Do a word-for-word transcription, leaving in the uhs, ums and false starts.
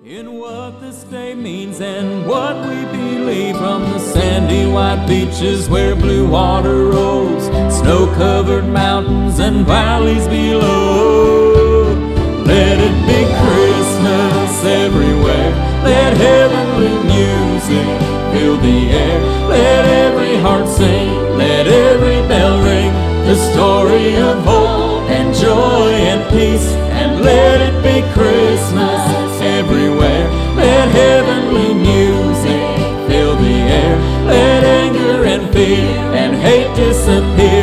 In what this day means and what we believe, from the sandy white beaches where blue water rolls, snow-covered mountains and valleys below. Let it be Christmas everywhere. Let heavenly music fill the air. Let every heart sing, let every bell ring, the story of hope and joy and peace. And let it be Christmas everywhere. Let heavenly music fill the air. Let anger and fear and hate disappear.